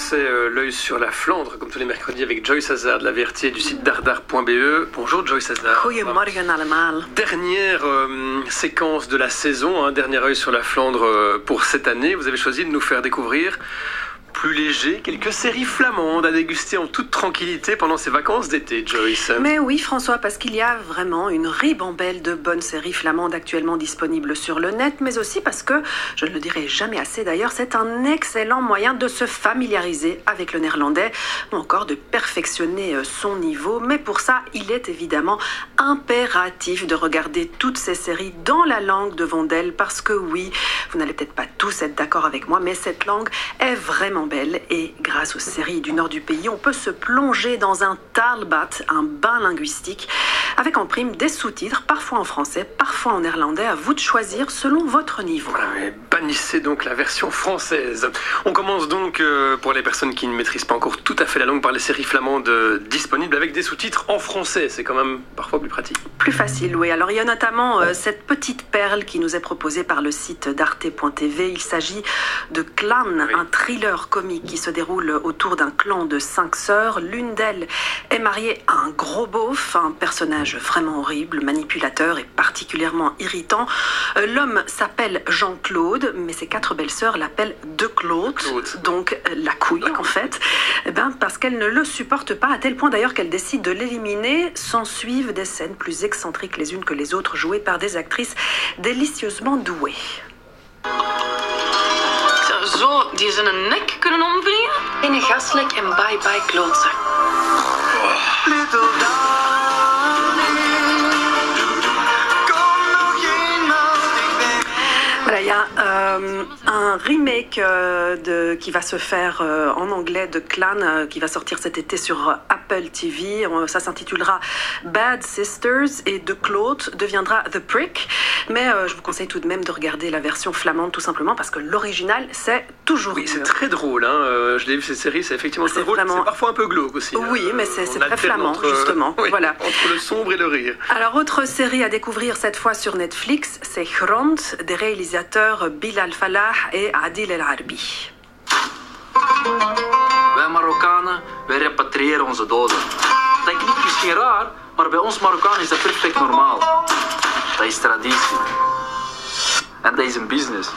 c'est l'œil sur la Flandre, comme tous les mercredis, avec Joyce Hazard, la vertier du site dardar.be. Bonjour Joyce Hazard. Goedemorgen allemaal. Dernière séquence de la saison, dernier œil sur la Flandre pour cette année. Vous avez choisi de nous faire découvrir plus léger, quelques séries flamandes à déguster en toute tranquillité pendant ces vacances d'été, Joyce. Mais oui, François, parce qu'il y a vraiment une ribambelle de bonnes séries flamandes actuellement disponibles sur le net, mais aussi parce que, je ne le dirai jamais assez d'ailleurs, c'est un excellent moyen de se familiariser avec le néerlandais, ou encore de perfectionner son niveau. Mais pour ça, il est évidemment impératif de regarder toutes ces séries dans la langue de Vondel, parce que oui, vous n'allez peut-être pas tous être d'accord avec moi, mais cette langue est vraiment belle et grâce aux séries du nord du pays, on peut se plonger dans un taalbad, un bain linguistique, avec en prime des sous-titres, parfois en français, parfois en néerlandais, à vous de choisir selon votre niveau. Voilà, mais bannissez donc la version française. On commence donc, pour les personnes qui ne maîtrisent pas encore tout à fait la langue, par les séries flamandes disponibles avec des sous-titres en français. C'est quand même parfois plus pratique. Plus facile, oui. Alors il y a notamment cette petite perle qui nous est proposée par le site d'arte.tv. Il s'agit de Clan, un thriller comique qui se déroule autour d'un clan de 5 sœurs. L'une d'elles est mariée à un gros beauf, un personnage vraiment horrible, manipulateur et particulièrement irritant. L'homme s'appelle Jean-Claude, mais ses 4 belles-sœurs l'appellent De Claude, donc la couille en fait, parce qu'elle ne le supporte pas, à tel point d'ailleurs qu'elle décide de l'éliminer. S'en suivent des scènes plus excentriques les unes que les autres, jouées par des actrices délicieusement douées. Zo, die zijn een nek kunnen omvliegen? In een gaslek en bye-bye klootzak. Voilà, il y a un remake qui va se faire en anglais de Clan, qui va sortir cet été sur Apple TV. Ça s'intitulera Bad Sisters et De Claude deviendra The Prick. Mais je vous conseille tout de même de regarder la version flamande, tout simplement parce que l'original, c'est toujours mieux. C'est très drôle. Je l'ai vu, cette série, c'est effectivement très drôle. C'est parfois un peu glauque aussi. Oui, mais c'est très flamand, justement. Oui, voilà. Entre le sombre et le rire. Alors, autre série à découvrir cette fois sur Netflix, c'est Grond, des réalisateurs Bilal Fallah et Adil El Arbi. Wij Marokkanen, wij repatriëren onze doden. Dat klinkt misschien raar, maar bij ons Marokkanen is dat perfect normaal. Dat is traditie. En dat is een business.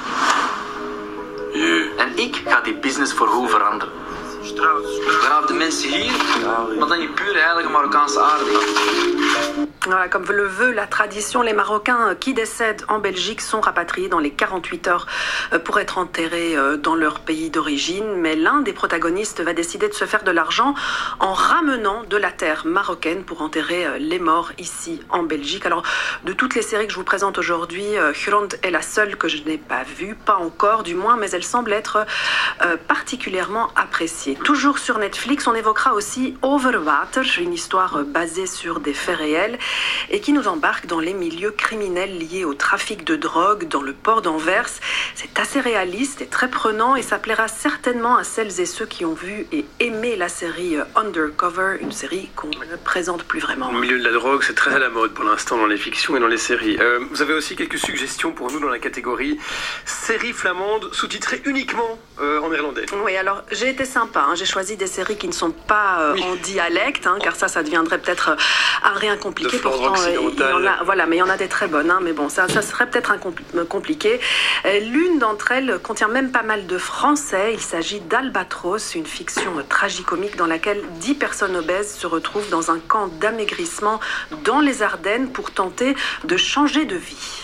En ik ga die business voor goed veranderen. We gaan de mensen hier, maar dan in pure heilige Marokkaanse aarde. Voilà, comme le veut la tradition, les Marocains qui décèdent en Belgique sont rapatriés dans les 48 heures pour être enterrés dans leur pays d'origine. Mais l'un des protagonistes va décider de se faire de l'argent en ramenant de la terre marocaine pour enterrer les morts ici en Belgique. Alors, de toutes les séries que je vous présente aujourd'hui, Grond est la seule que je n'ai pas vue, pas encore du moins, mais elle semble être particulièrement appréciée. Toujours sur Netflix, on évoquera aussi Overwater, une histoire basée sur des faits réels et qui nous embarque dans les milieux criminels liés au trafic de drogue dans le port d'Anvers. C'est assez réaliste et très prenant et ça plaira certainement à celles et ceux qui ont vu et aimé la série Undercover, une série qu'on ne présente plus vraiment. Au milieu de la drogue, c'est très à la mode pour l'instant dans les fictions et dans les séries. Vous avez aussi quelques suggestions pour nous dans la catégorie séries flamandes sous-titrées uniquement en néerlandais. Oui, alors j'ai été sympa, j'ai choisi des séries qui ne sont pas en dialecte, car ça deviendrait peut-être rien compliqué. Pourtant, voilà, mais il y en a des très bonnes, mais bon, ça serait peut-être compliqué. L'une d'entre elles contient même pas mal de français. Il s'agit d'Albatros, une fiction tragicomique dans laquelle 10 personnes obèses se retrouvent dans un camp d'amaigrissement dans les Ardennes pour tenter de changer de vie.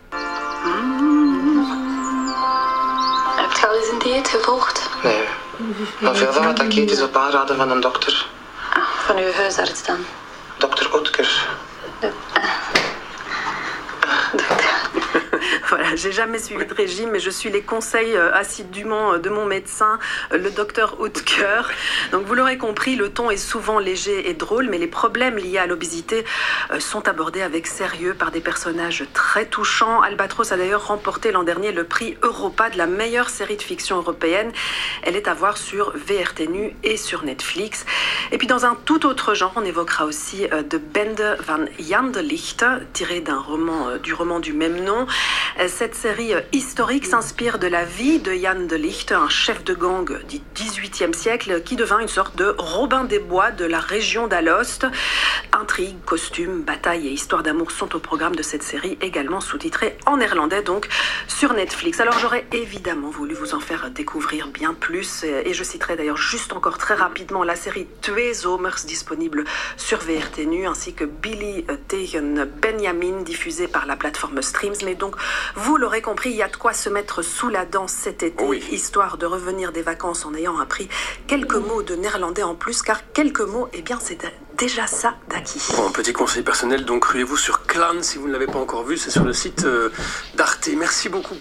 Heb je al eens een dieet gevolgd? Nee, maar veel van wat ik eet is op aanraden van een dokter. Van uw huisarts dan? Dokter Oetker. Voilà, j'ai jamais suivi de régime, mais je suis les conseils assidûment de mon médecin, le docteur Oetker. Donc vous l'aurez compris, le ton est souvent léger et drôle, mais les problèmes liés à l'obésité sont abordés avec sérieux par des personnages très touchants. Albatros a d'ailleurs remporté l'an dernier le prix Europa de la meilleure série de fiction européenne. Elle est à voir sur VRT Nu et sur Netflix. Et puis dans un tout autre genre, on évoquera aussi de Bende van Janderlicht, tiré du roman du même nom. Cette série historique s'inspire de la vie de Jan de Licht, un chef de gang du XVIIIe siècle qui devint une sorte de Robin des Bois de la région d'Alost. Intrigues, costumes, batailles et histoires d'amour sont au programme de cette série, également sous-titrée en néerlandais, donc sur Netflix. Alors j'aurais évidemment voulu vous en faire découvrir bien plus, et je citerai d'ailleurs juste encore très rapidement la série Twee Zomers, disponible sur VRT Nu, ainsi que Billy tegen Benjamin, diffusé par la plateforme Streams. Mais donc, vous l'aurez compris, il y a de quoi se mettre sous la dent cet été, histoire de revenir des vacances en ayant appris quelques mots de néerlandais en plus, car quelques mots, eh bien, c'est déjà ça d'acquis. Bon, petit conseil personnel, donc ruez-vous sur Clan si vous ne l'avez pas encore vu, c'est sur le site d'Arte. Merci beaucoup.